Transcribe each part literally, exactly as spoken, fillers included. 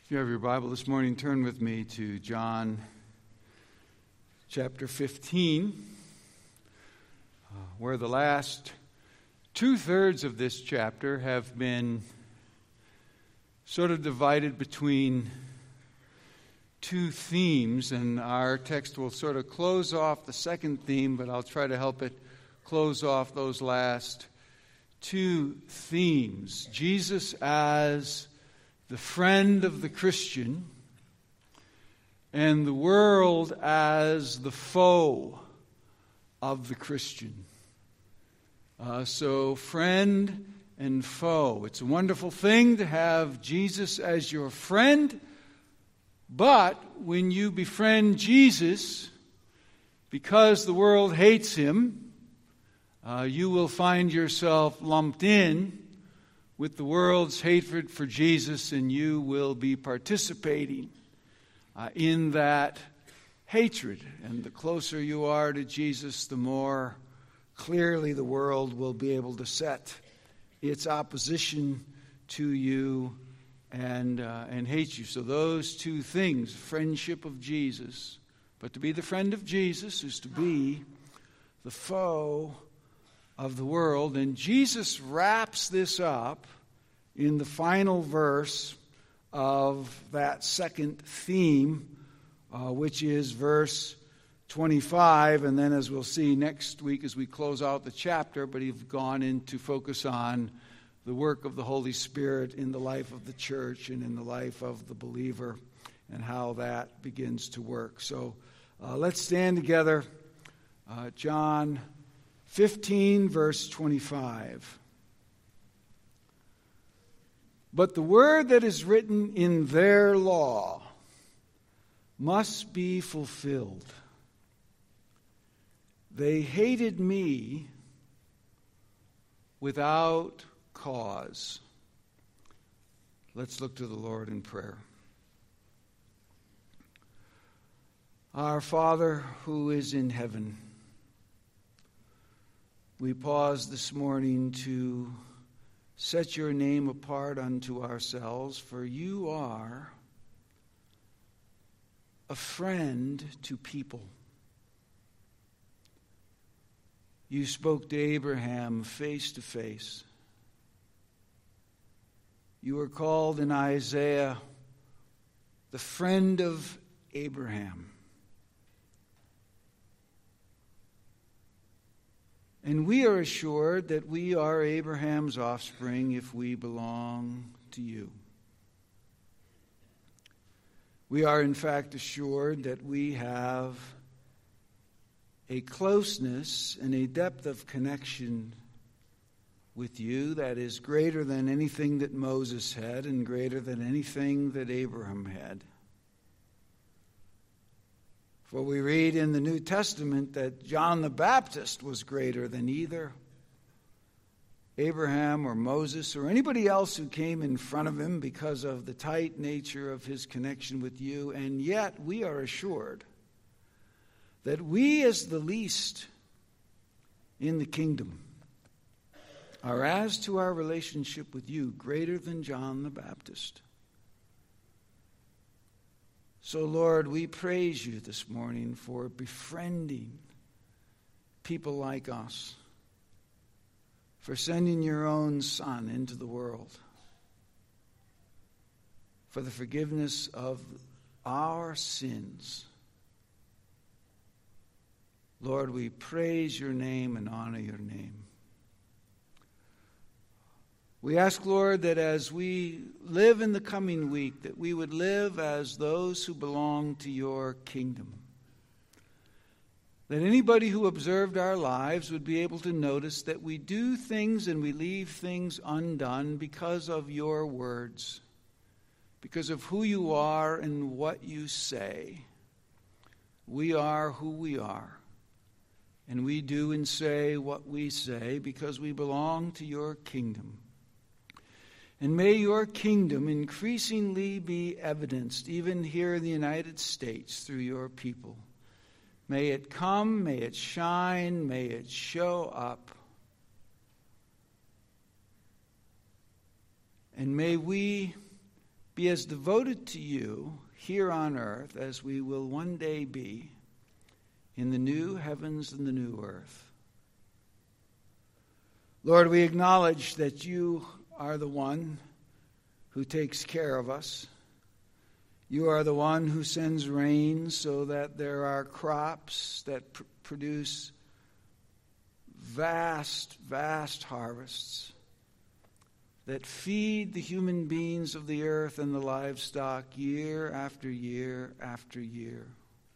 If you have your Bible this morning, turn with me to John chapter fifteen, uh, where the last two-thirds of this chapter have been sort of divided between two themes, and our text will sort of close off the second theme, but I'll try to help it close off those last two themes. Jesus as the friend of the Christian, and the world as the foe of the Christian. Uh, so, friend and foe. It's a wonderful thing to have Jesus as your friend, but when you befriend Jesus, because the world hates him, uh, you will find yourself lumped in with the world's hatred for Jesus, and you will be participating uh, in that hatred. And the closer you are to Jesus, the more clearly the world will be able to set its opposition to you and uh, and hate you. So those two things, friendship of Jesus, but to be the friend of Jesus is to be the foe of the world. And Jesus wraps this up in the final verse of that second theme, uh, which is verse twenty-five. And then, as we'll see next week as we close out the chapter, but he's gone in to focus on the work of the Holy Spirit in the life of the church and in the life of the believer and how that begins to work. So uh, let's stand together. Uh, John fifteen, verse twenty-five. But the word that is written in their law must be fulfilled. They hated me without cause. Let's look to the Lord in prayer. Our Father who is in heaven, we pause this morning to set your name apart unto ourselves, for you are a friend to people. You spoke to Abraham face to face. You were called in Isaiah the friend of Abraham. And we are assured that we are Abraham's offspring if we belong to you. We are, in fact, assured that we have a closeness and a depth of connection with you that is greater than anything that Moses had and greater than anything that Abraham had. For we read in the New Testament that John the Baptist was greater than either Abraham or Moses or anybody else who came in front of him because of the tight nature of his connection with you. And yet we are assured that we as the least in the kingdom are, as to our relationship with you, greater than John the Baptist. So, Lord, we praise you this morning for befriending people like us, for sending your own Son into the world, for the forgiveness of our sins. Lord, we praise your name and honor your name. We ask, Lord, that as we live in the coming week, that we would live as those who belong to your kingdom. That anybody who observed our lives would be able to notice that we do things and we leave things undone because of your words, because of who you are and what you say. We are who we are, and we do and say what we say because we belong to your kingdom. And may your kingdom increasingly be evidenced, even here in the United States, through your people. May it come, may it shine, may it show up. And may we be as devoted to you here on earth as we will one day be in the new heavens and the new earth. Lord, we acknowledge that you are the one who takes care of us. You are the one who sends rain so that there are crops that pr- produce vast, vast harvests that feed the human beings of the earth and the livestock year after year after year.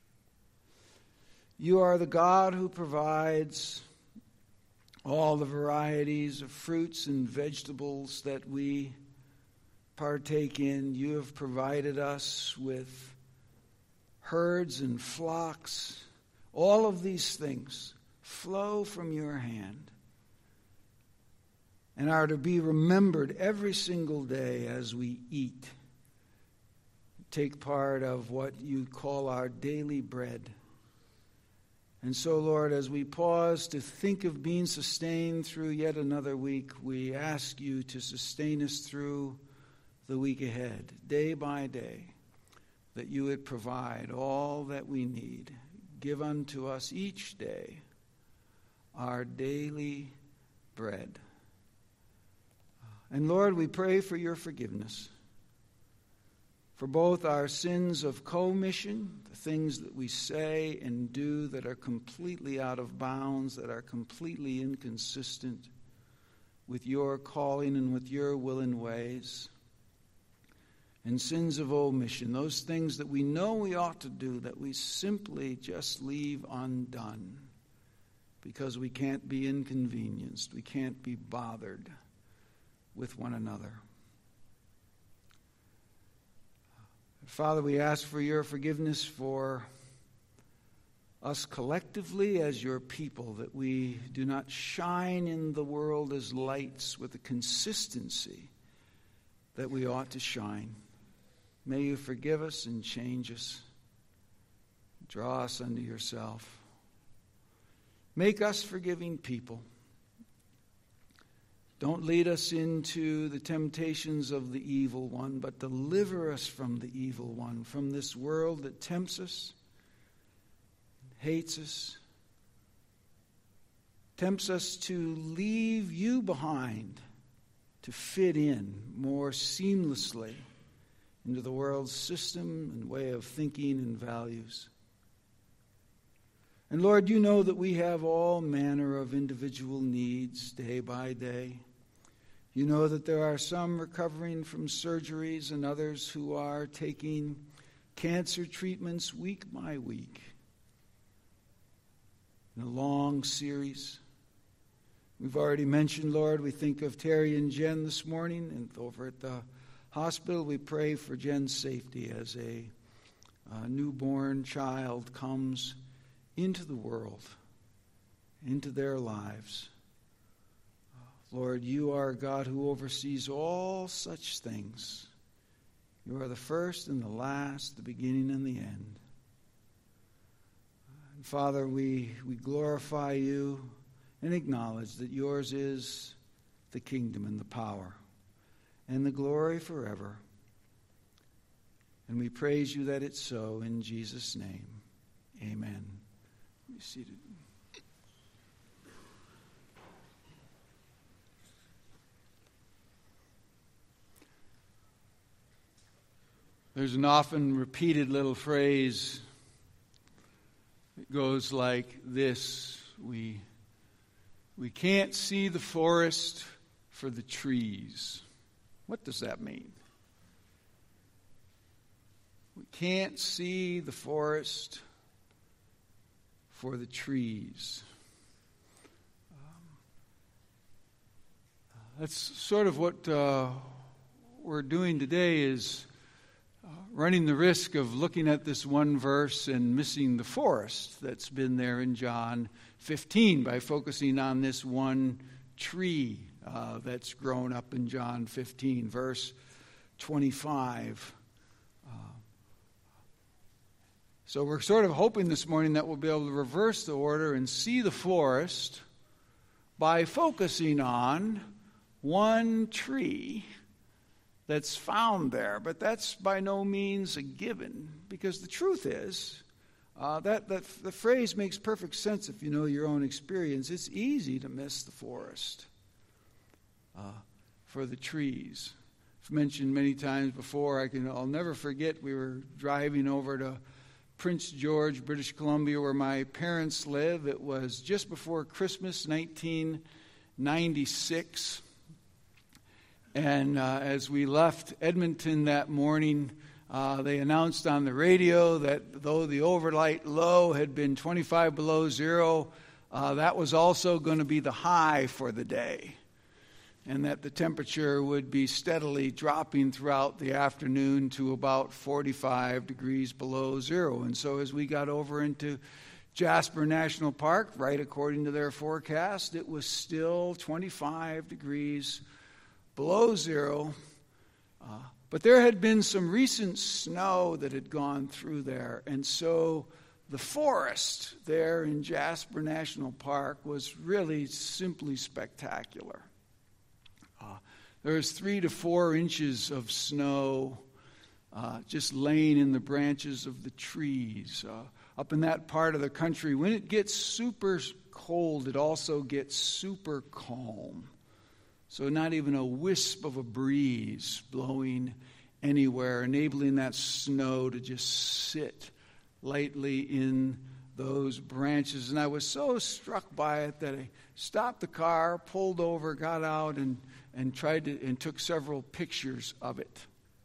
You are the God who provides all the varieties of fruits and vegetables that we partake in. You have provided us with herds and flocks. All of these things flow from your hand and are to be remembered every single day as we eat. Take part of what you call our daily bread. And so, Lord, as we pause to think of being sustained through yet another week, we ask you to sustain us through the week ahead, day by day, that you would provide all that we need. Give unto us each day our daily bread. And Lord, we pray for your forgiveness for both our sins of commission, the things that we say and do that are completely out of bounds, that are completely inconsistent with your calling and with your will and ways, and sins of omission, those things that we know we ought to do that we simply just leave undone because we can't be inconvenienced, we can't be bothered with one another. Father, we ask for your forgiveness for us collectively as your people, that we do not shine in the world as lights with the consistency that we ought to shine. May you forgive us and change us. Draw us unto yourself. Make us forgiving people. Don't lead us into the temptations of the evil one, but deliver us from the evil one, from this world that tempts us, hates us, tempts us to leave you behind, to fit in more seamlessly into the world's system and way of thinking and values. And Lord, you know that we have all manner of individual needs day by day. You know that there are some recovering from surgeries and others who are taking cancer treatments week by week in a long series. We've already mentioned, Lord, we think of Terry and Jen this morning, and over at the hospital we pray for Jen's safety as a, a newborn child comes into the world, into their lives. Lord, you are a God who oversees all such things. You are the first and the last, the beginning and the end. And Father, we, we glorify you and acknowledge that yours is the kingdom and the power and the glory forever. And we praise you that it's so in Jesus' name. Amen. Be seated. There's an often repeated little phrase that goes like this: we, we can't see the forest for the trees. What does that mean? We can't see the forest for the trees. Um, that's sort of what uh, we're doing today, is Uh, running the risk of looking at this one verse and missing the forest that's been there in John fifteen by focusing on this one tree uh, that's grown up in John fifteen, verse twenty-five. Uh, so we're sort of hoping this morning that we'll be able to reverse the order and see the forest by focusing on one tree that's found there. But that's by no means a given, because the truth is, uh, that, that the phrase makes perfect sense if you know your own experience. It's easy to miss the forest uh, for the trees. I've mentioned many times before, I can, I'll never forget, we were driving over to Prince George, British Columbia, where my parents live. It was just before Christmas, nineteen ninety-six. And uh, as we left Edmonton that morning, uh, they announced on the radio that though the overnight low had been twenty-five below zero, uh, that was also going to be the high for the day, and that the temperature would be steadily dropping throughout the afternoon to about forty-five degrees below zero. And so as we got over into Jasper National Park, right according to their forecast, it was still twenty-five degrees below zero. Uh, but there had been some recent snow that had gone through there. And so the forest there in Jasper National Park was really simply spectacular. Uh, there was three to four inches of snow uh, just laying in the branches of the trees. Uh, up in that part of the country, when it gets super cold, it also gets super calm. So not even a wisp of a breeze blowing anywhere, enabling that snow to just sit lightly in those branches. And I was so struck by it that I stopped the car, pulled over, got out, and, and tried to and took several pictures of it.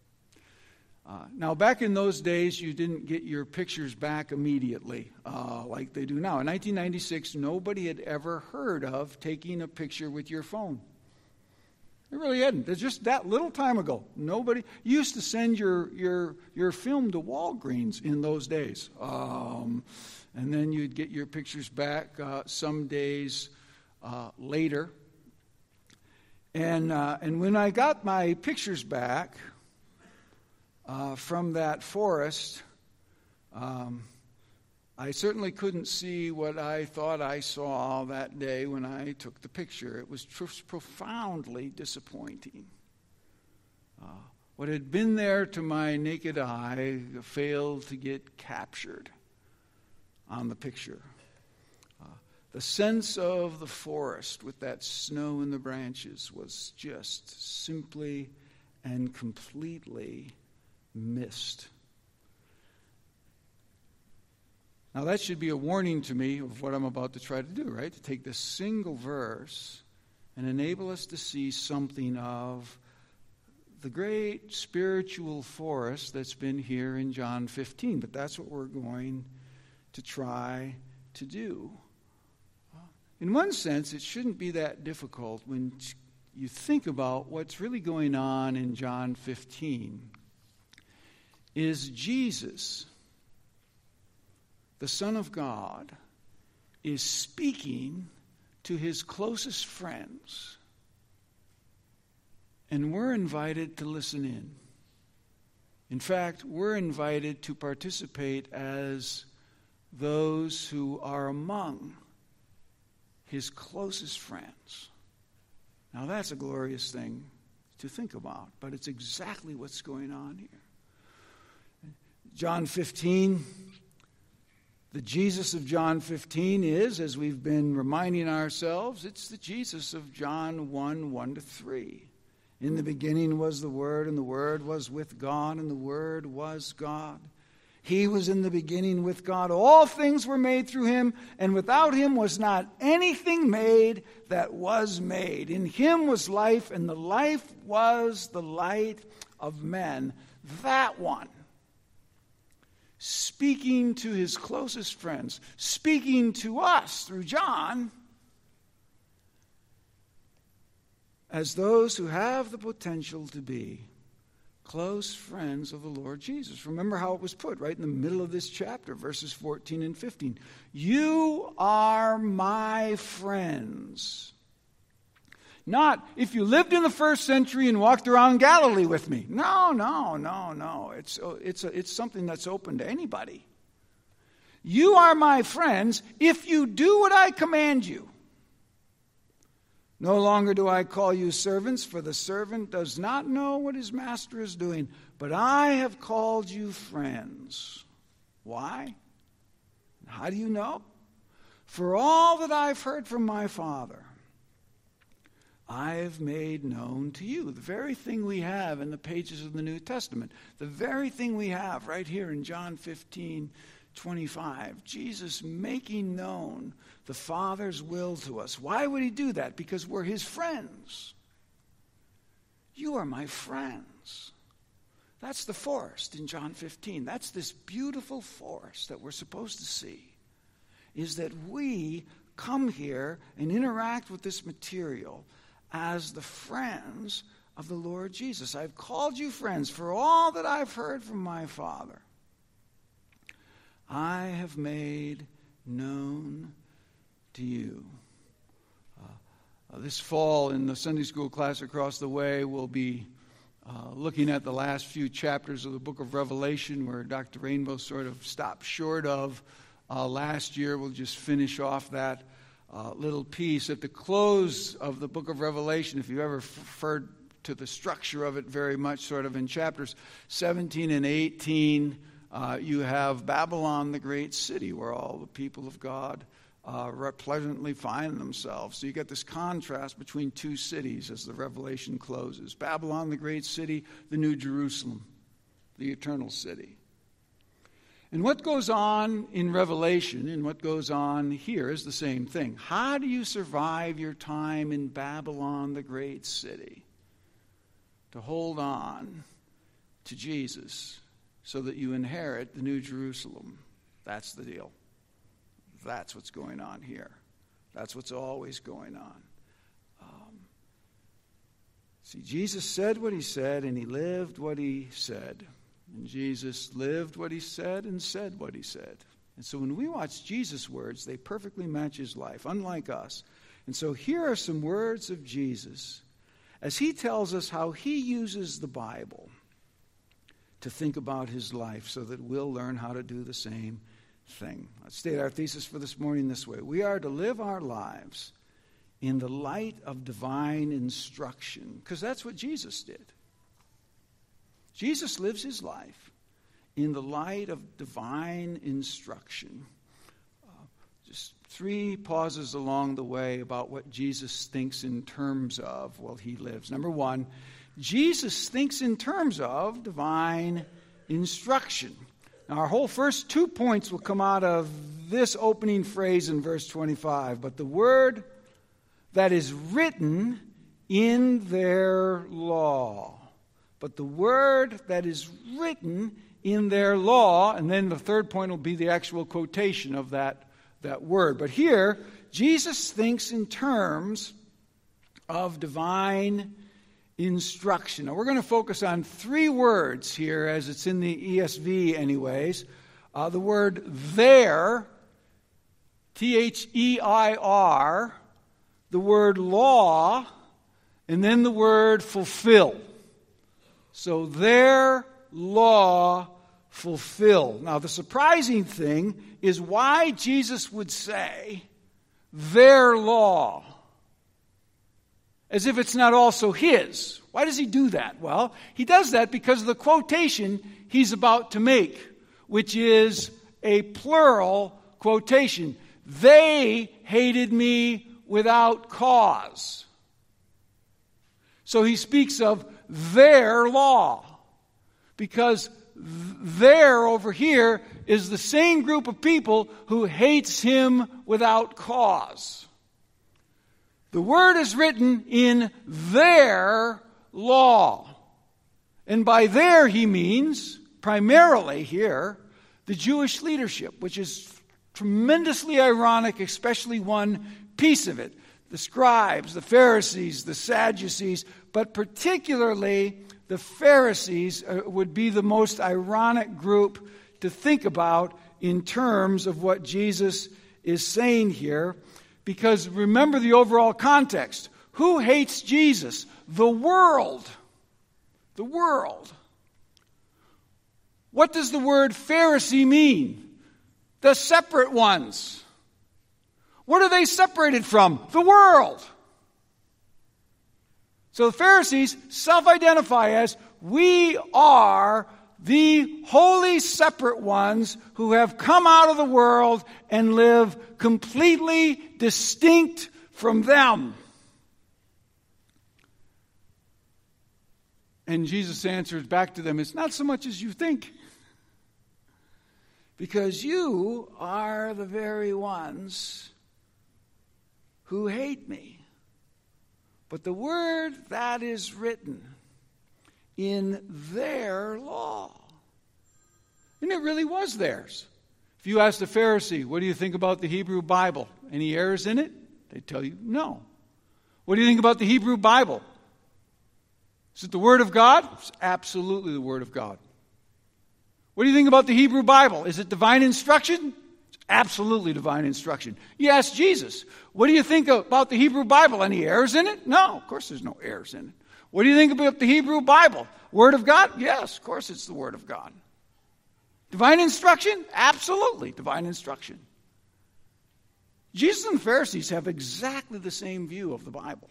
Uh, now, back in those days, you didn't get your pictures back immediately uh, like they do now. In nineteen ninety-six, nobody had ever heard of taking a picture with your phone. It really hadn't. It's just that little time ago. Nobody you used to send your your your film to Walgreens in those days, um, and then you'd get your pictures back uh, some days uh, later. And uh, and when I got my pictures back uh, from that forest, um, I certainly couldn't see what I thought I saw that day when I took the picture. It was tr- profoundly disappointing. Uh, what had been there to my naked eye failed to get captured on the picture. Uh, the sense of the forest with that snow in the branches was just simply and completely missed. Now, that should be a warning to me of what I'm about to try to do, right? To take this single verse and enable us to see something of the great spiritual forest that's been here in John fifteen. But that's what we're going to try to do. In one sense, it shouldn't be that difficult when you think about what's really going on in John fifteen. Is Jesus, the Son of God, is speaking to his closest friends, and we're invited to listen in. In fact, we're invited to participate as those who are among his closest friends. Now, that's a glorious thing to think about, but it's exactly what's going on here. John fifteen. The Jesus of John fifteen is, as we've been reminding ourselves, it's the Jesus of John one, one to three. In the beginning was the Word, and the Word was with God, and the Word was God. He was in the beginning with God. All things were made through him, and without him was not anything made that was made. In him was life, and the life was the light of men. That one, speaking to his closest friends, speaking to us through John, as those who have the potential to be close friends of the Lord Jesus. Remember how it was put right in the middle of this chapter, verses fourteen and fifteen. You are my friends. Not, if you lived in the first century and walked around Galilee with me. No, no, no, no. It's, it's, a, it's something that's open to anybody. You are my friends if you do what I command you. No longer do I call you servants, for the servant does not know what his master is doing, but I have called you friends. Why? How do you know? For all that I've heard from my Father, I have made known to you. The very thing we have in the pages of the New Testament. The very thing we have right here in John fifteen twenty-five. Jesus making known the Father's will to us. Why would he do that? Because we're his friends. You are my friends. That's the forest in John fifteen. That's this beautiful forest that we're supposed to see. Is that we come here and interact with this material as the friends of the Lord Jesus. I've called you friends for all that I've heard from my Father. I have made known to you. Uh, uh, this fall in the Sunday school class across the way, we'll be uh, looking at the last few chapters of the book of Revelation, where Doctor Rainbow sort of stopped short of uh, last year. We'll just finish off that uh, little piece. At the close of the book of Revelation, if you ever referred to the structure of it very much, sort of in chapters seventeen and eighteen, Uh, you have Babylon, the great city, where all the people of God uh, pleasantly find themselves. So you get this contrast between two cities as the Revelation closes. Babylon, the great city, the New Jerusalem, the eternal city. And what goes on in Revelation and what goes on here is the same thing. How do you survive your time in Babylon, the great city? To hold on to Jesus, so that you inherit the New Jerusalem. That's the deal. That's what's going on here. That's what's always going on. Um, see, Jesus said what he said, and he lived what he said. And Jesus lived what he said and said what he said. And so when we watch Jesus' words, they perfectly match his life, unlike us. And so here are some words of Jesus as he tells us how he uses the Bible to think about his life so that we'll learn how to do the same thing. Let's state our thesis for this morning this way. We are to live our lives in the light of divine instruction, because that's what Jesus did. Jesus lives his life in the light of divine instruction. Uh, just three pauses along the way about what Jesus thinks in terms of while he lives. Number one, Jesus thinks in terms of divine instruction. Now, our whole first two points will come out of this opening phrase in verse twenty-five. But the word that is written in their law. But the word that is written in their law. And then the third point will be the actual quotation of that, that word. But here, Jesus thinks in terms of divine instruction. Now, we're going to focus on three words here, as it's in the E S V anyways. Uh, the word there, T H E I R, the word law, and then the word fulfill. So their law fulfill. Now, the surprising thing is why Jesus would say their law, as if it's not also his. Why does he do that? Well, he does that because of the quotation he's about to make, which is a plural quotation. They hated me without cause. So he speaks of their law, because there over here is the same group of people who hates him without cause. The word is written in their law. And by their, he means, primarily here, the Jewish leadership, which is tremendously ironic, especially one piece of it. The scribes, the Pharisees, the Sadducees, but particularly the Pharisees would be the most ironic group to think about in terms of what Jesus is saying here. Because remember the overall context. Who hates Jesus? The world. The world. What does the word Pharisee mean? The separate ones. What are they separated from? The world. So the Pharisees self-identify as, we are the holy separate ones who have come out of the world and live completely distinct from them. And Jesus answers back to them, it's not so much as you think. Because you are the very ones who hate me. But the word that is written in their law. And it really was theirs. If you ask the Pharisee, what do you think about the Hebrew Bible? Any errors in it? They tell you no. What do you think about the Hebrew Bible? Is it the Word of God? It's absolutely the Word of God. What do you think about the Hebrew Bible? Is it divine instruction? It's absolutely divine instruction. You ask Jesus, what do you think about the Hebrew Bible? Any errors in it? No, of course there's no errors in it. What do you think about the Hebrew Bible? Word of God? Yes, of course it's the Word of God. Divine instruction? Absolutely divine instruction. Jesus and the Pharisees have exactly the same view of the Bible.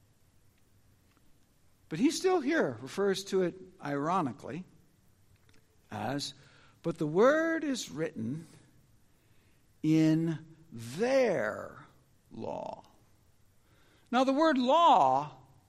But he still here refers to it ironically as, but the word is written in their law. Now the word law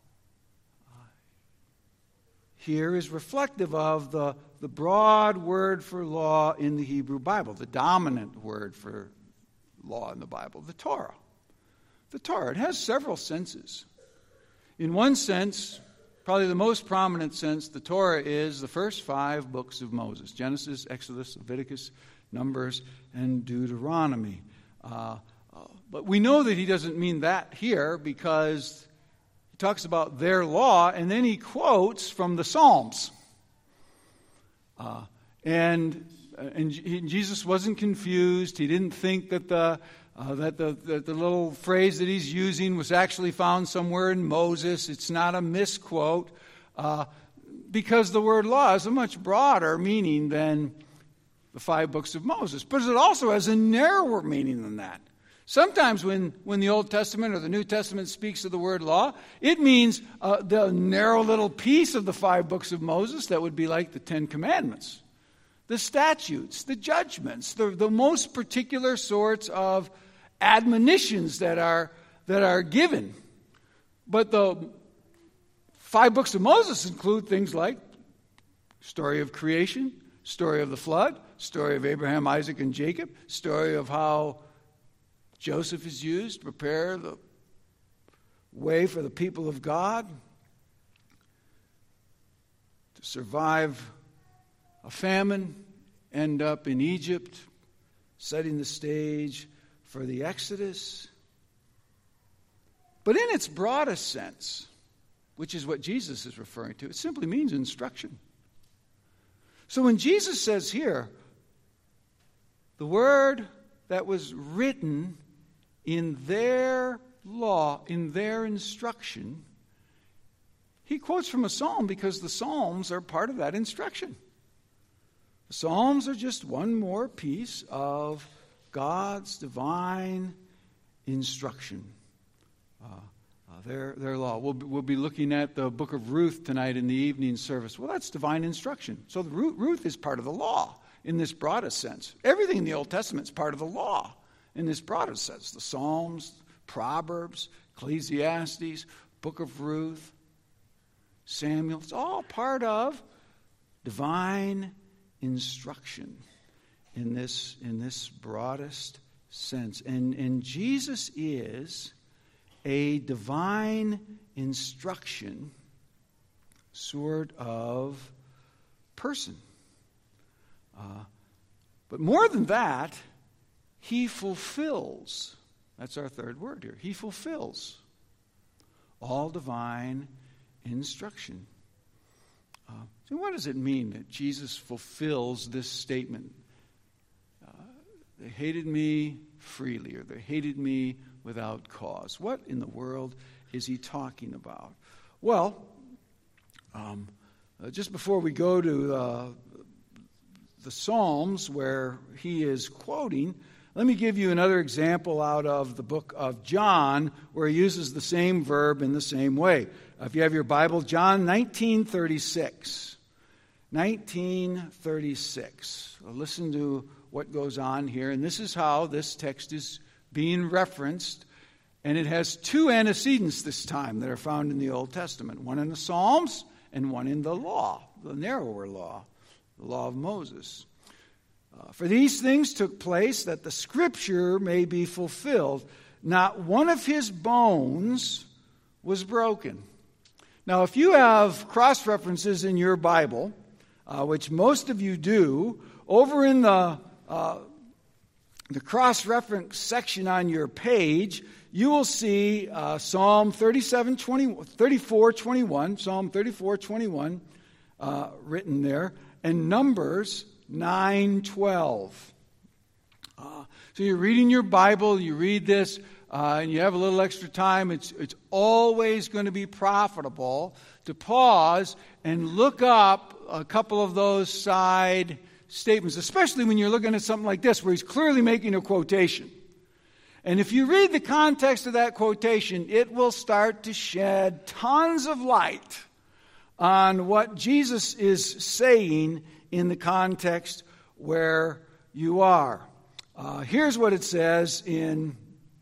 here is reflective of the, the broad word for law in the Hebrew Bible, the dominant word for law in the Bible, the Torah. The Torah, it has several senses. In one sense, probably the most prominent sense, the Torah is the first five books of Moses: Genesis, Exodus, Leviticus, Numbers, and Deuteronomy. Uh, uh, but we know that he doesn't mean that here, because he talks about their law, and then he quotes from the Psalms. Uh, and and Jesus wasn't confused. He didn't think that the Uh, that the, the, the little phrase that he's using was actually found somewhere in Moses. It's not a misquote, uh, because the word law has a much broader meaning than the five books of Moses. But it also has a narrower meaning than that. Sometimes when, when the Old Testament or the New Testament speaks of the word law, it means uh, the narrow little piece of the five books of Moses that would be like the Ten Commandments, the statutes, the judgments, the, the most particular sorts of admonitions that are that are given. But the five books of Moses include things like story of creation, story of the flood, story of Abraham, Isaac, and Jacob, story of how Joseph is used to prepare the way for the people of God to survive a famine, end up in Egypt, setting the stage for the Exodus. But in its broadest sense, which is what Jesus is referring to, it simply means instruction. So when Jesus says here, the word that was written in their law, in their instruction, he quotes from a psalm because the Psalms are part of that instruction. The Psalms are just one more piece of God's divine instruction, uh, uh, their, their law. We'll, we'll be looking at the book of Ruth tonight in the evening service. Well, that's divine instruction. So the Ruth, Ruth is part of the law in this broadest sense. Everything in the Old Testament is part of the law in this broadest sense. The Psalms, Proverbs, Ecclesiastes, book of Ruth, Samuel. It's all part of divine instruction in this in this broadest sense. And, and Jesus is a divine instruction sort of person. Uh, but more than that, he fulfills. That's our third word here. He fulfills all divine instruction. Uh, so what does it mean that Jesus fulfills this statement? Uh, they hated me freely, or they hated me without cause. What in the world is he talking about? Well, um, uh, just before we go to uh, the Psalms where he is quoting, Let me give you another example out of the book of John where he uses the same verb in the same way. If you have your Bible, John nineteen thirty-six. nineteen thirty-six. Listen to what goes on here. And this is how this text is being referenced. And it has two antecedents this time that are found in the Old Testament. One in the Psalms and one in the law, the narrower law, the law of Moses. Uh, For these things took place that the Scripture may be fulfilled. Not one of his bones was broken. Now, if you have cross-references in your Bible, uh, which most of you do, over in the uh, the cross-reference section on your page, you will see uh, Psalm thirty-seven, twenty, thirty-four, twenty-one, Psalm thirty-four, twenty-one uh, written there, and Numbers nine twelve. Uh, so you're reading your Bible, you read this, uh, and you have a little extra time. It's it's always going to be profitable to pause and look up a couple of those side statements, especially when you're looking at something like this, where he's clearly making a quotation. And if you read the context of that quotation, it will start to shed tons of light on what Jesus is saying in the context where you are. Uh, here's what it says in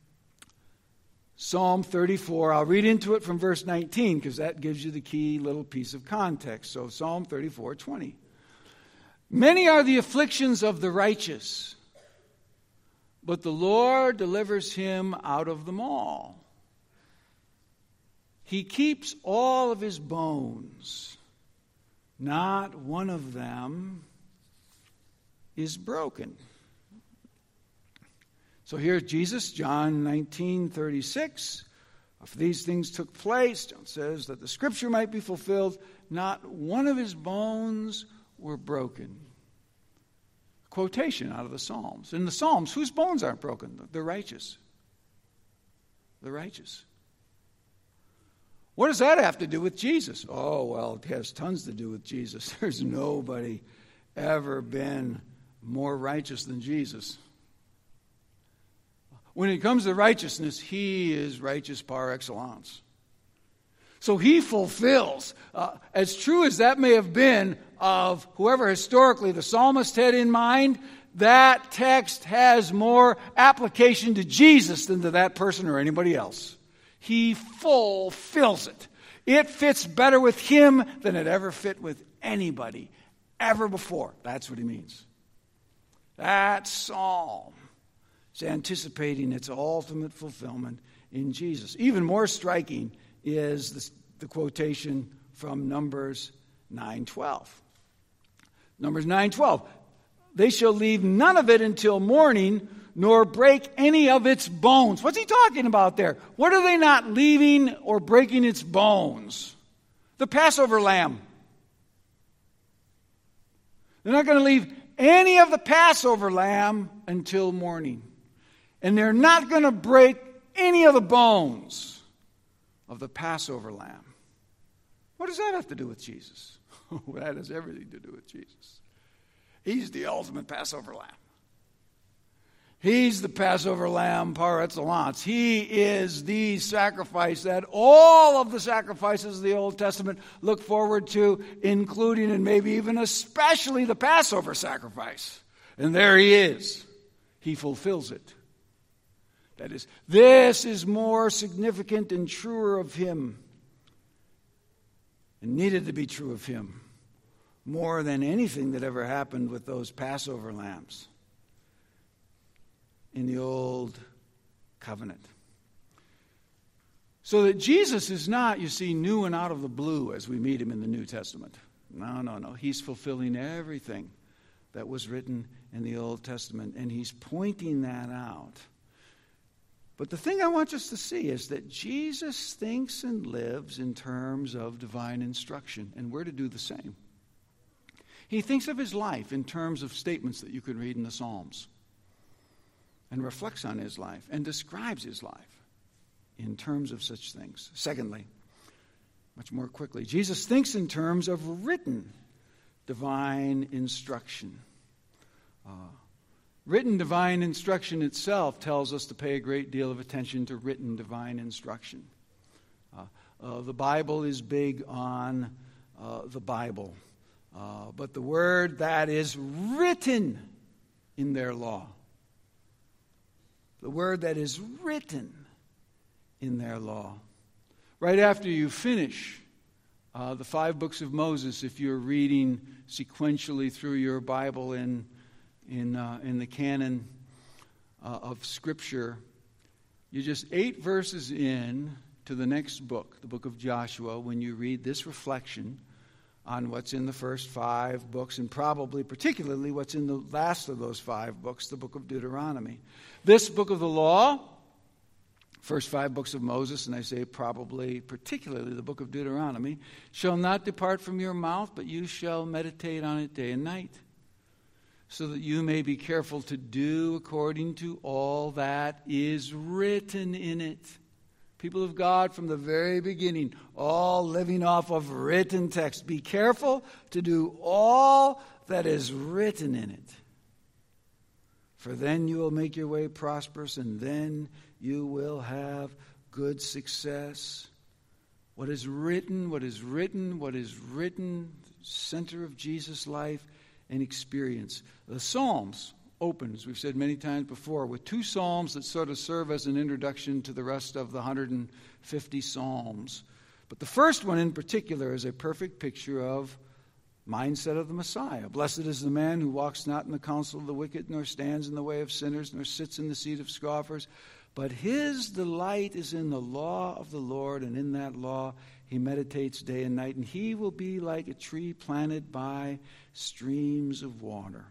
Psalm thirty-four. I'll read into it from verse nineteen because that gives you the key little piece of context. So Psalm thirty-four, twenty. Many are the afflictions of the righteous, but the Lord delivers him out of them all. He keeps all of his bones. Not one of them is broken. So here's Jesus, John nineteen thirty-six. If these things took place, John says that the Scripture might be fulfilled, not one of his bones were broken. Quotation out of the Psalms. In the Psalms, whose bones aren't broken? The righteous. The righteous. What does that have to do with Jesus? Oh, well, it has tons to do with Jesus. There's nobody ever been more righteous than Jesus. When it comes to righteousness, he is righteous par excellence. So he fulfills, uh, as true as that may have been of whoever historically the psalmist had in mind, that text has more application to Jesus than to that person or anybody else. He fulfills it. It fits better with him than it ever fit with anybody ever before. That's what he means. That psalm is anticipating its ultimate fulfillment in Jesus. Even more striking is the, the quotation from Numbers nine twelve. Numbers nine twelve. They shall leave none of it until morning, nor break any of its bones. What's he talking about there? What are they not leaving or breaking its bones? The Passover lamb. They're not going to leave any of the Passover lamb until morning. And they're not going to break any of the bones of the Passover lamb. What does that have to do with Jesus? That has everything to do with Jesus. He's the ultimate Passover lamb. He's the Passover lamb par excellence. He is the sacrifice that all of the sacrifices of the Old Testament look forward to, including and maybe even especially the Passover sacrifice. And there he is. He fulfills it. That is, this is more significant and truer of him, and needed to be true of him, more than anything that ever happened with those Passover lambs in the Old Covenant. So that Jesus is not, you see, new and out of the blue as we meet him in the New Testament. No, no, no. He's fulfilling everything that was written in the Old Testament, and he's pointing that out. But the thing I want us to see is that Jesus thinks and lives in terms of divine instruction, and we're to do the same. He thinks of his life in terms of statements that you can read in the Psalms, and reflects on his life and describes his life in terms of such things. Secondly, much more quickly, Jesus thinks in terms of written divine instruction. Uh, Written divine instruction itself tells us to pay a great deal of attention to written divine instruction. Uh, uh, the Bible is big on uh, the Bible, uh, but the word that is written in their law, the word that is written in their law. Right after you finish uh, the five books of Moses, if you're reading sequentially through your Bible in in uh, in the canon uh, of Scripture, you're just eight verses in to the next book, the book of Joshua, when you read this reflection on what's in the first five books, and probably particularly what's in the last of those five books, the book of Deuteronomy. This book of the law, first five books of Moses, and I say probably particularly the book of Deuteronomy, shall not depart from your mouth, but you shall meditate on it day and night, so that you may be careful to do according to all that is written in it. People of God, from the very beginning, all living off of written text. Be careful to do all that is written in it. For then you will make your way prosperous, and then you will have good success. What is written, what is written, what is written, center of Jesus' life and experience. The Psalms open, as we've said many times before, with two psalms that sort of serve as an introduction to the rest of the one hundred fifty psalms. But the first one in particular is a perfect picture of mindset of the Messiah. Blessed is the man who walks not in the counsel of the wicked, nor stands in the way of sinners, nor sits in the seat of scoffers. But his delight is in the law of the Lord, and in that law he meditates day and night. And he will be like a tree planted by streams of water.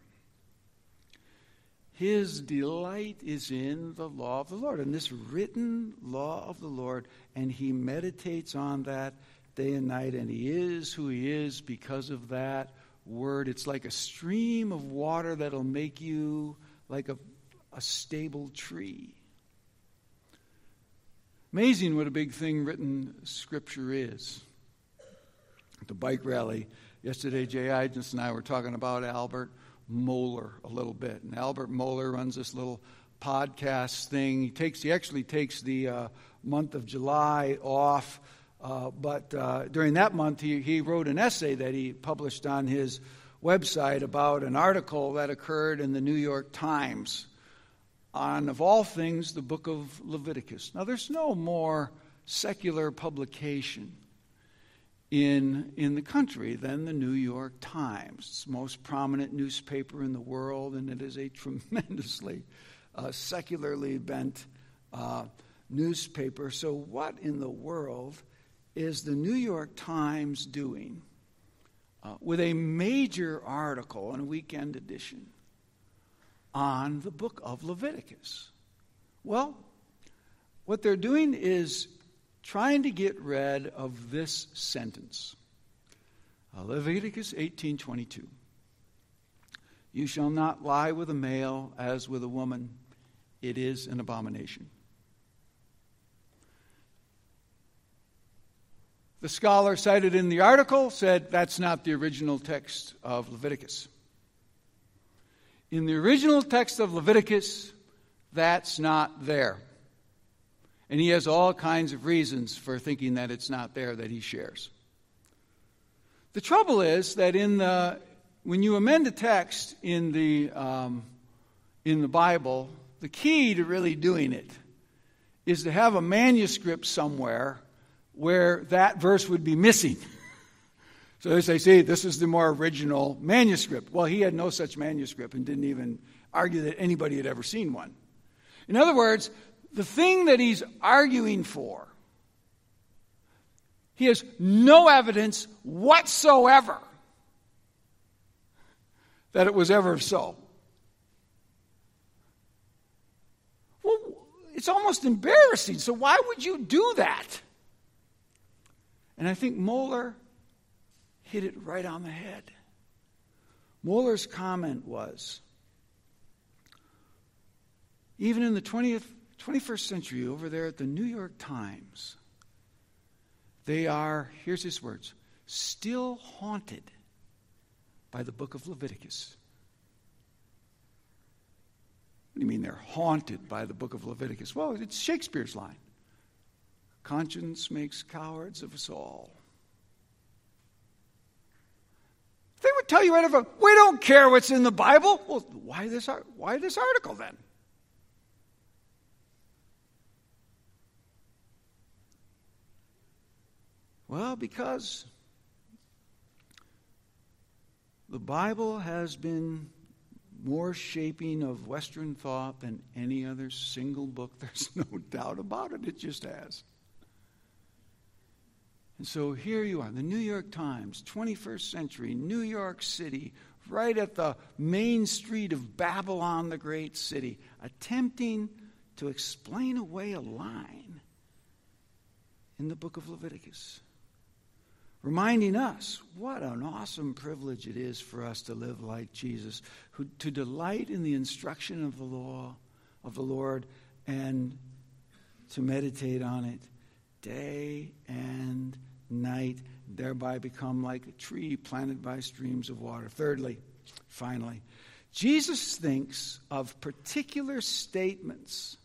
His delight is in the law of the Lord, in this written law of the Lord, and he meditates on that day and night, and he is who he is because of that word. It's like a stream of water that'll make you like a, a stable tree. Amazing what a big thing written Scripture is. At the bike rally yesterday, Jay Idens and I were talking about Albert Mohler a little bit. And Albert Mohler runs this little podcast thing. He takes, he actually takes the uh, month of July off, uh, but uh, during that month he, he wrote an essay that he published on his website about an article that occurred in the New York Times on, of all things, the book of Leviticus. Now, there's no more secular publication in, in the country than the New York Times. It's the most prominent newspaper in the world, and it is a tremendously uh, secularly bent uh, newspaper. So what in the world is the New York Times doing uh, with a major article in a weekend edition on the book of Leviticus? Well, what they're doing is trying to get rid of this sentence. Uh, Leviticus eighteen twenty-two. You shall not lie with a male as with a woman. It is an abomination. The scholar cited in the article said that's not the original text of Leviticus. In the original text of Leviticus, that's not there. And he has all kinds of reasons for thinking that it's not there that he shares. The trouble is that in the when you amend a text in the um, in the Bible, the key to really doing it is to have a manuscript somewhere where that verse would be missing. So they say, see, this is the more original manuscript. Well, he had no such manuscript and didn't even argue that anybody had ever seen one. In other words, the thing that he's arguing for, he has no evidence whatsoever that it was ever so. Well, it's almost embarrassing. So why would you do that? And I think Mohler hit it right on the head. Mohler's comment was, even in the twentieth, twenty-first century, over there at the New York Times, they are, here's his words, still haunted by the book of Leviticus. What do you mean they're haunted by the book of Leviticus? Well, it's Shakespeare's line. Conscience makes cowards of us all. They would tell you right over, we don't care what's in the Bible. Well, why this, why this article then? Well, because the Bible has been more shaping of Western thought than any other single book. There's no doubt about it. It just has. And so here you are, the New York Times, twenty-first century, New York City, right at the main street of Babylon, the great city, attempting to explain away a line in the book of Leviticus. Reminding us what an awesome privilege it is for us to live like Jesus, who to delight in the instruction of the law of the Lord and to meditate on it day and night, thereby become like a tree planted by streams of water. Thirdly, finally, Jesus thinks of particular statements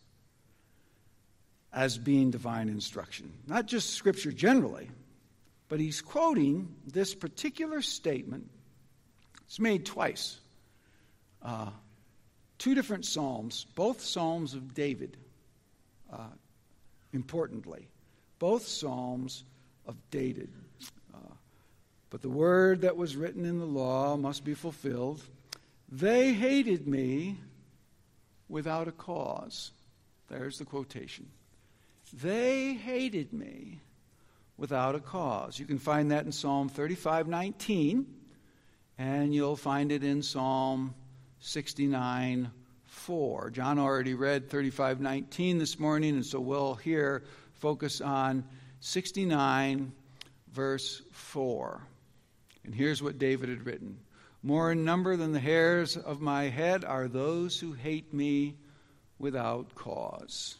as being divine instruction, not just Scripture generally. But he's quoting this particular statement. It's made twice. Uh, two different psalms, both psalms of David, uh, importantly. Both psalms of David. Uh, but the word that was written in the law must be fulfilled. They hated me without a cause. There's the quotation. They hated me without a cause. You can find that in Psalm thirty-five nineteen, and you'll find it in Psalm sixty-nine four. John already read thirty-five nineteen this morning, and so we'll here focus on sixty-nine, verse four. And here's what David had written. More in number than the hairs of my head are those who hate me without cause.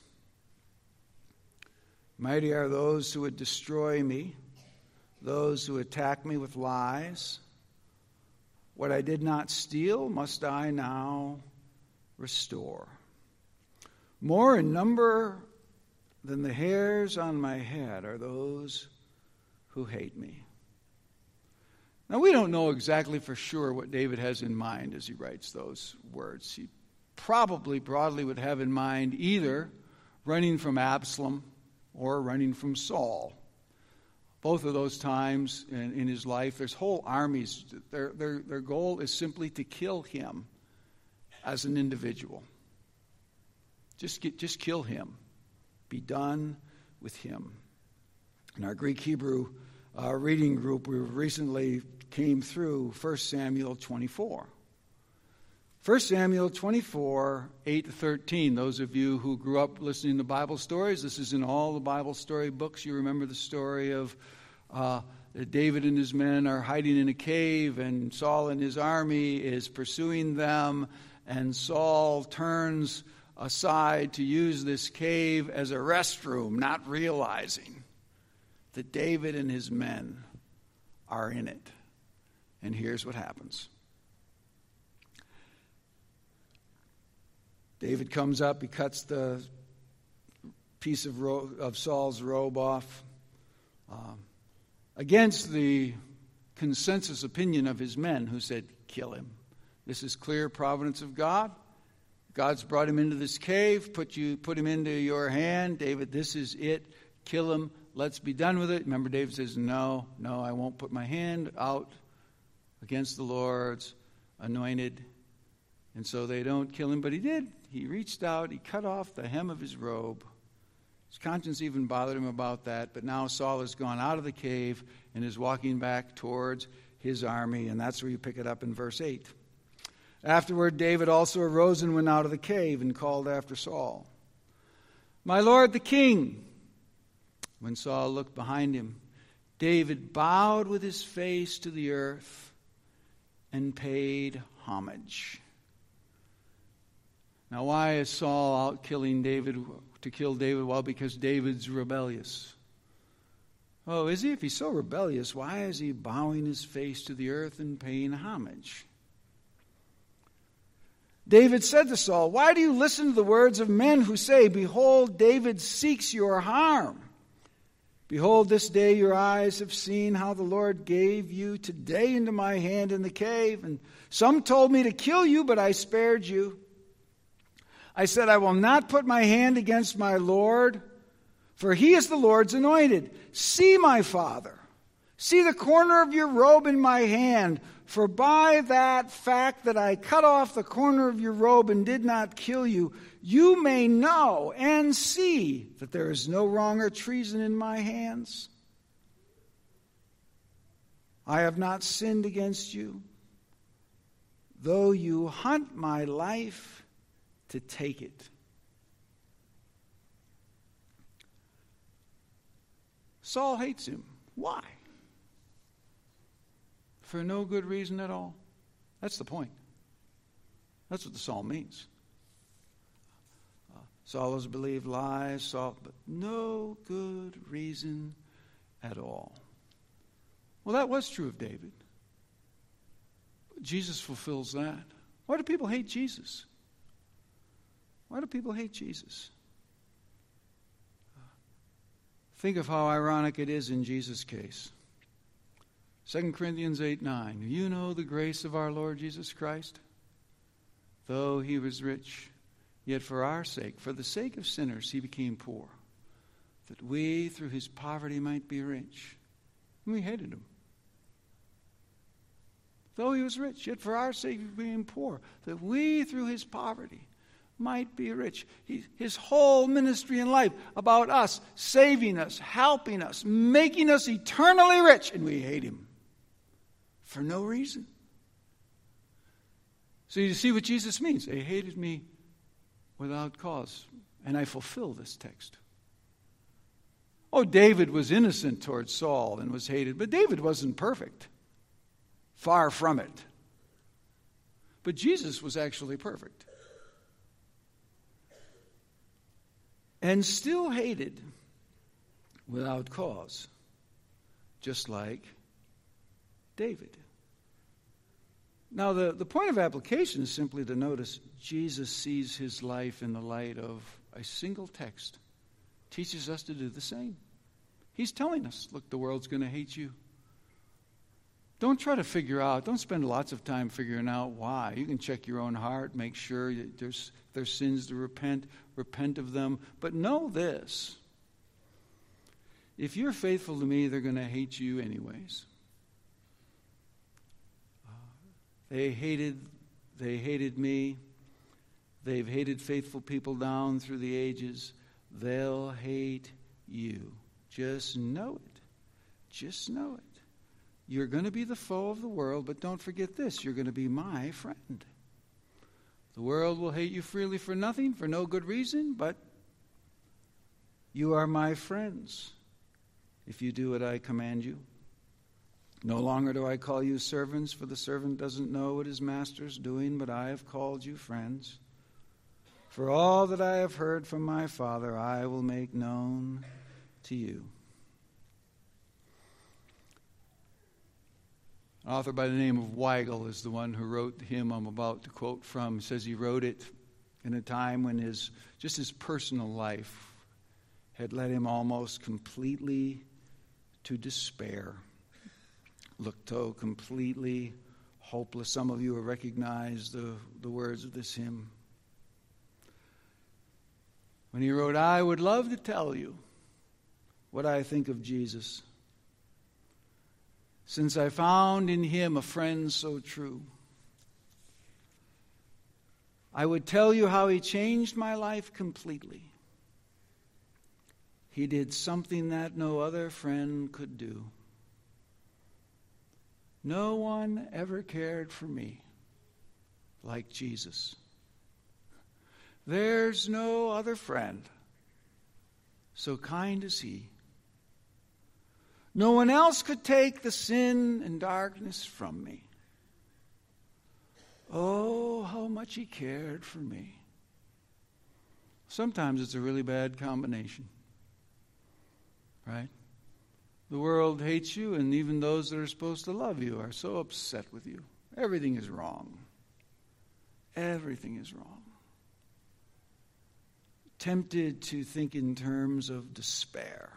Mighty are those who would destroy me, those who attack me with lies. What I did not steal must I now restore. More in number than the hairs on my head are those who hate me. Now, we don't know exactly for sure what David has in mind as he writes those words. He probably broadly would have in mind either running from Absalom or running from Saul. Both of those times in, in his life, there's whole armies. Their, their, their goal is simply to kill him as an individual. Just, get, just kill him. Be done with him. In our Greek Hebrew uh, reading group, we recently came through First Samuel twenty-four. First Samuel twenty-four, eight to thirteen. Those of you who grew up listening to Bible stories, this is in all the Bible story books. You remember the story of uh, David and his men are hiding in a cave, and Saul and his army is pursuing them, and Saul turns aside to use this cave as a restroom, not realizing that David and his men are in it. And here's what happens. David comes up, he cuts the piece of, ro- of Saul's robe off um, against the consensus opinion of his men who said, kill him. This is clear providence of God. God's brought him into this cave, put you, put him into your hand. David, this is it. Kill him. Let's be done with it. Remember, David says, no, no, I won't put my hand out against the Lord's anointed. And so they don't kill him, but he did. He reached out, he cut off the hem of his robe. His conscience even bothered him about that, but now Saul has gone out of the cave and is walking back towards his army, and that's where you pick it up in verse eight. Afterward, David also arose and went out of the cave and called after Saul, my lord the king. When Saul looked behind him, David bowed with his face to the earth and paid homage. Now, why is Saul out killing David, to kill David? Well, because David's rebellious. Oh, is he? If he's so rebellious, why is he bowing his face to the earth and paying homage? David said to Saul, "Why do you listen to the words of men who say, 'Behold, David seeks your harm'? Behold, this day your eyes have seen how the Lord gave you today into my hand in the cave. And some told me to kill you, but I spared you. I said, I will not put my hand against my Lord, for he is the Lord's anointed. See, my father, see the corner of your robe in my hand. For by that fact that I cut off the corner of your robe and did not kill you, you may know and see that there is no wrong or treason in my hands. I have not sinned against you, though you hunt my life to take it." Saul hates him. Why? For no good reason at all. That's the point. That's what the psalm means. Uh, Saul has believed lies, Saul, but no good reason at all. Well, that was true of David. Jesus fulfills that. Why do people hate Jesus? Why do people hate Jesus? Think of how ironic it is in Jesus' case. Second Corinthians eight nine. You know the grace of our Lord Jesus Christ? Though he was rich, yet for our sake, for the sake of sinners, he became poor, that we through his poverty might be rich. And we hated him. Though he was rich, yet for our sake he became poor, that we through his poverty might be rich. He, his whole ministry and life about us, saving us, helping us, making us eternally rich, and we hate him. For no reason. So you see what Jesus means. They hated me without cause. And I fulfill this text. Oh, David was innocent towards Saul and was hated. But David wasn't perfect. Far from it. But Jesus was actually perfect. And still hated without cause. Just like David. Now, the, the point of application is simply to notice Jesus sees his life in the light of a single text. Teaches us to do the same. He's telling us, look, the world's going to hate you. Don't try to figure out, don't spend lots of time figuring out why. You can check your own heart, make sure that there's, there's sins to repent, repent of them. But know this. If you're faithful to me, they're going to hate you anyways. They hated, they hated me. They've hated faithful people down through the ages. They'll hate you. Just know it. Just know it. You're going to be the foe of the world, but don't forget this. You're going to be my friend. The world will hate you freely for nothing, for no good reason, but you are my friends if you do what I command you. No longer do I call you servants, for the servant doesn't know what his master is doing, but I have called you friends. For all that I have heard from my Father, I will make known to you. An author by the name of Weigel is the one who wrote the hymn I'm about to quote from. He says he wrote it in a time when his just his personal life had led him almost completely to despair. Looked so completely hopeless. Some of you have recognized the, the words of this hymn. When he wrote, I would love to tell you what I think of Jesus, since I found in him a friend so true. I would tell you how he changed my life completely. He did something that no other friend could do. No one ever cared for me like Jesus. There's no other friend so kind as he. No one else could take the sin and darkness from me. Oh, how much he cared for me. Sometimes it's a really bad combination, right? The world hates you, and even those that are supposed to love you are so upset with you. Everything is wrong. everything is wrong. Tempted to think in terms of despair.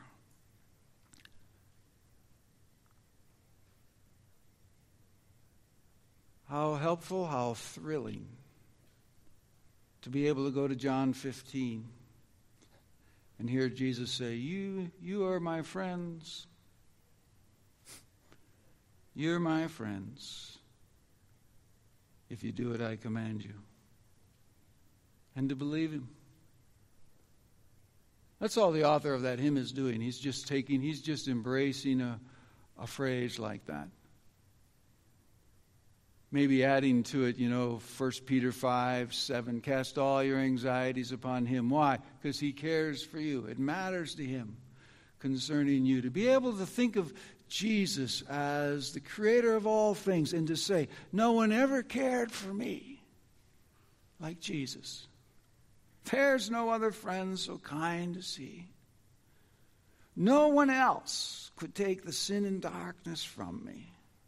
How helpful, how thrilling to be able to go to John fifteen and hear Jesus say, You, you are my friends. You're my friends if you do what I command you. And to believe him. That's all the author of that hymn is doing. He's just taking, he's just embracing a, a phrase like that. Maybe adding to it, you know, First Peter five, seven, cast all your anxieties upon him. Why? Because he cares for you. It matters to him concerning you. To be able to think of Jesus as the creator of all things and to say, no one ever cared for me like Jesus. There's no other friend so kind as he. No one else could take the sin and darkness from me.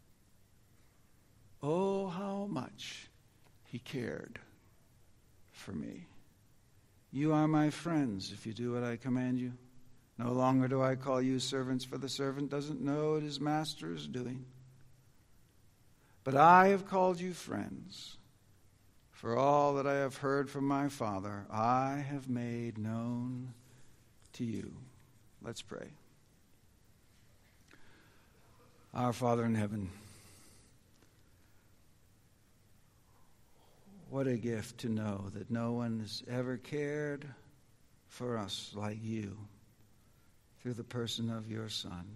Oh, how much he cared for me. You are my friends if you do what I command you. No longer do I call you servants, for the servant doesn't know what his master is doing. But I have called you friends. For all that I have heard from my Father, I have made known to you. Let's pray. Our Father in heaven, what a gift to know that no one has ever cared for us like you through the person of your Son.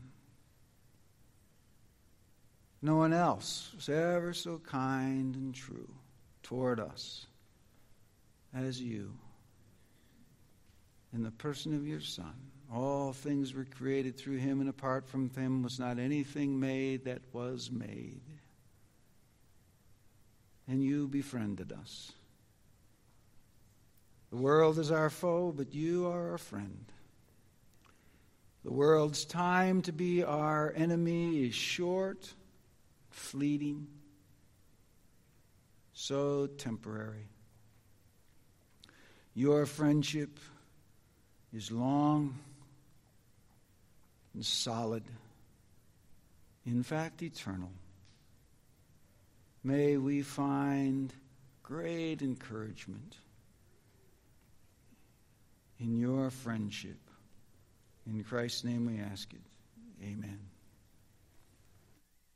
No one else was ever so kind and true toward us as you. In the person of your Son, all things were created through him, and apart from him was not anything made that was made. And you befriended us. The world is our foe, but you are our friend. The world's time to be our enemy is short, fleeting, so temporary. Your friendship is long and solid, in fact, eternal. May we find great encouragement in your friendship. In Christ's name we ask it. Amen.